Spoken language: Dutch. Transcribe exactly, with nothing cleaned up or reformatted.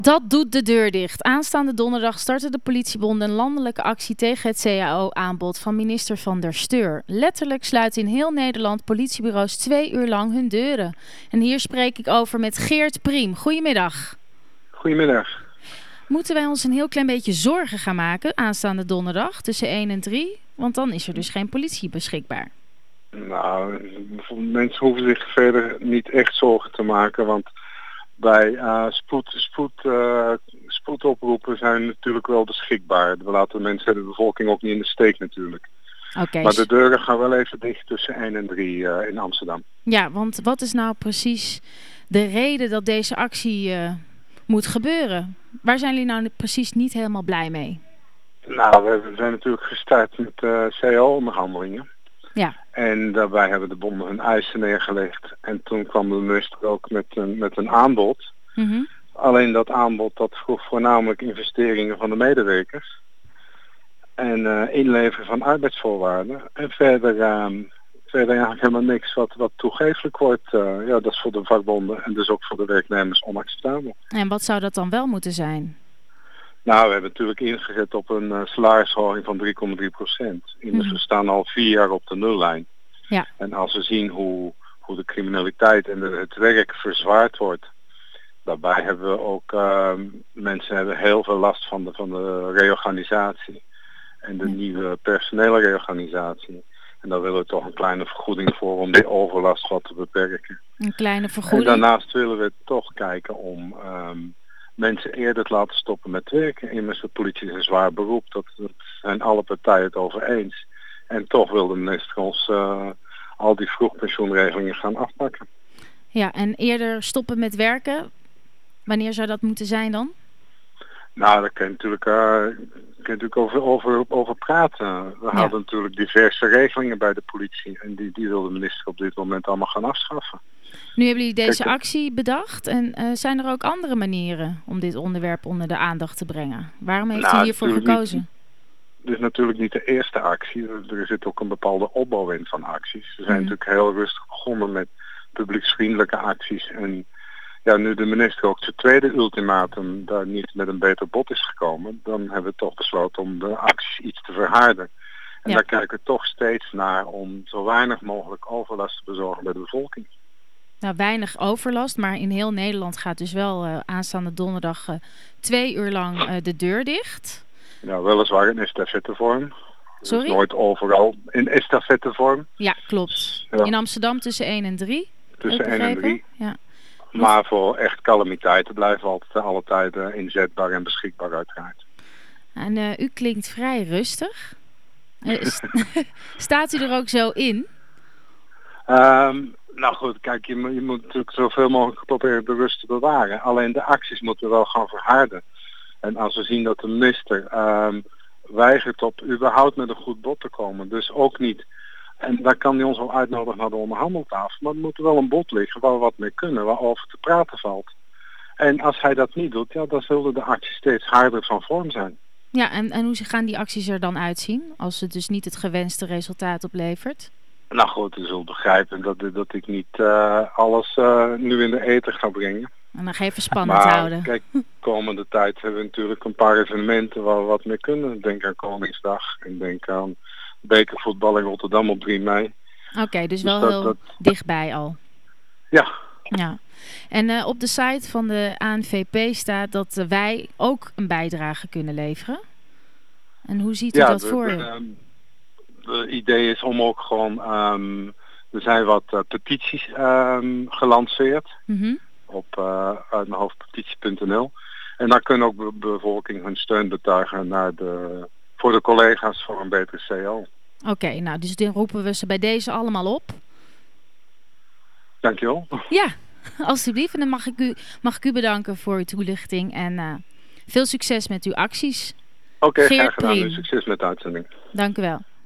Dat doet de deur dicht. Aanstaande donderdag starten de politiebonden een landelijke actie tegen het C A O-aanbod van minister Van der Steur. Letterlijk sluiten in heel Nederland politiebureaus twee uur lang hun deuren. En hier spreek ik over met Geert Priem. Goedemiddag. Goedemiddag. Moeten wij ons een heel klein beetje zorgen gaan maken aanstaande donderdag tussen één en drie? Want dan is er dus geen politie beschikbaar. Nou, mensen hoeven zich verder niet echt zorgen te maken, want bij uh, spoed, spoed, uh, spoedoproepen zijn natuurlijk wel beschikbaar. We laten mensen, de bevolking ook niet in de steek natuurlijk. Okay. Maar de deuren gaan wel even dicht tussen één en drie uh, in Amsterdam. Ja, want wat is nou precies de reden dat deze actie uh, moet gebeuren? Waar zijn jullie nou precies niet helemaal blij mee? Nou, we zijn natuurlijk gestart met uh, C A O-onderhandelingen. Ja. En daarbij hebben de bonden hun eisen neergelegd. En toen kwam de minister ook met een, met een aanbod. Mm-hmm. Alleen dat aanbod dat vroeg voornamelijk investeringen van de medewerkers. En uh, inleveren van arbeidsvoorwaarden. En verder, uh, verder eigenlijk helemaal niks wat, wat toegeeflijk wordt. Uh, ja, dat is voor de vakbonden en dus ook voor de werknemers onacceptabel. En wat zou dat dan wel moeten zijn? Nou, we hebben natuurlijk ingezet op een uh, salarisverhoging van drie komma drie procent. Mm-hmm. We staan al vier jaar op de nullijn. Ja. En als we zien hoe, hoe de criminaliteit en de, het werk verzwaard wordt. Daarbij hebben we ook, uh, mensen hebben heel veel last van de, van de reorganisatie. En de ja. nieuwe personele reorganisatie. En daar willen we toch een kleine vergoeding voor om die overlast wat te beperken. Een kleine vergoeding? En daarnaast willen we toch kijken om um, mensen eerder te laten stoppen met werken. Immers de politie is een zwaar beroep, dat, dat zijn alle partijen het over eens. En toch wil de minister ons uh, al die vroegpensioenregelingen gaan afpakken. Ja, en eerder stoppen met werken, wanneer zou dat moeten zijn dan? Nou, daar kun je natuurlijk, uh, kun je natuurlijk over, over, over praten. We ja. hadden natuurlijk diverse regelingen bij de politie. En die, die wil de minister op dit moment allemaal gaan afschaffen. Nu hebben jullie deze Kijk, actie bedacht. En uh, zijn er ook andere manieren om dit onderwerp onder de aandacht te brengen? Waarom heeft nou, u hiervoor gekozen? Dit is natuurlijk niet de eerste actie. Er zit ook een bepaalde opbouw in van acties. We zijn mm. natuurlijk heel rustig begonnen met publieksvriendelijke acties. En ja, nu de minister ook zijn tweede ultimatum daar niet met een beter bod is gekomen, dan hebben we toch besloten om de acties iets te verharden. En ja. daar kijken we toch steeds naar om zo weinig mogelijk overlast te bezorgen bij de bevolking. Nou, weinig overlast, maar in heel Nederland gaat dus wel uh, aanstaande donderdag uh, twee uur lang uh, de deur dicht. Ja, weliswaar in estafettevorm. Sorry? Dus nooit overal in estafettevorm. Ja, klopt. Ja. In Amsterdam tussen één en drie. Tussen één en drie. Ja. Maar voor echt calamiteiten blijven we altijd alle tijden inzetbaar en beschikbaar uiteraard. En uh, u klinkt vrij rustig. Uh, st- staat u er ook zo in? Um, nou goed, kijk, je, je moet natuurlijk zoveel mogelijk proberen de rust te bewaren. Alleen de acties moeten we wel gaan verharden. En als we zien dat de minister um, weigert op überhaupt met een goed bod te komen, dus ook niet. En daar kan hij ons wel uitnodigen naar de onderhandeltafel. Maar er moet wel een bod liggen waar we wat mee kunnen, waarover te praten valt. En als hij dat niet doet, ja, dan zullen de acties steeds harder van vorm zijn. Ja, en, en hoe gaan die acties er dan uitzien, als het dus niet het gewenste resultaat oplevert? Nou goed, u zult begrijpen dat, dat ik niet uh, alles uh, nu in de ether ga brengen. En dan even spannend maar, houden. Kijk, komende tijd hebben we natuurlijk een paar evenementen waar we wat mee kunnen. Denk aan Koningsdag en denk aan bekervoetbal in Rotterdam op drie mei. Oké, okay, dus, dus wel dat, heel dat... dichtbij al. Ja. Ja. En uh, op de site van de A N V P staat dat uh, wij ook een bijdrage kunnen leveren. En hoe ziet u ja, dat de, voor de, u? Het idee is om ook gewoon, um, er zijn wat uh, petities um, gelanceerd mm-hmm. op uh, uit mijn hoofd petitie punt n l. En daar kunnen ook de bevolking hun steun betuigen naar de, voor de collega's voor een betere C A O. Oké, okay, nou dus dan roepen we ze bij deze allemaal op. Dankjewel. Ja, alstublieft. En dan mag ik u, mag ik u bedanken voor uw toelichting en uh, veel succes met uw acties. Oké, okay, graag gedaan. Succes met de uitzending. Dank u wel.